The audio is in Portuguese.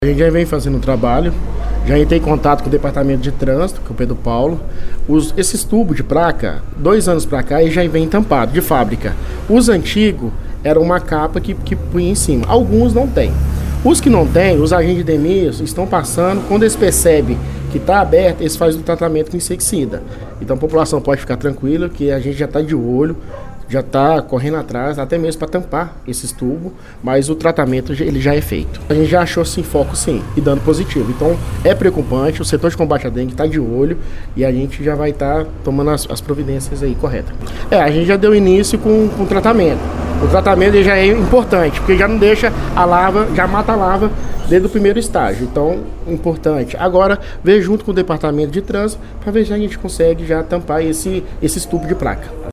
A gente já vem fazendo um trabalho, já entrei em contato com o departamento de trânsito, com o Pedro Paulo. Esses tubos de placa, 2 anos para cá, já vem tampado de fábrica. Os antigos eram uma capa que punha em cima. Alguns não tem. Os que não tem, os agentes de DEMIS estão passando. Quando eles percebem que está aberto, eles fazem o tratamento com inseticida. Então a população pode ficar tranquila que a gente já está de olho, já está correndo atrás, até mesmo para tampar esses tubos, mas o tratamento ele já é feito. A gente já achou sim foco sim, e dando positivo. Então é preocupante, o setor de combate à dengue está de olho e a gente já vai estar tomando as providências aí corretas. A gente já deu início com o tratamento. O tratamento ele já é importante, porque já não deixa a larva, já mata a larva desde o primeiro estágio. Então, importante. Agora, ver junto com o departamento de trânsito para ver se a gente consegue já tampar esses tubos de placa.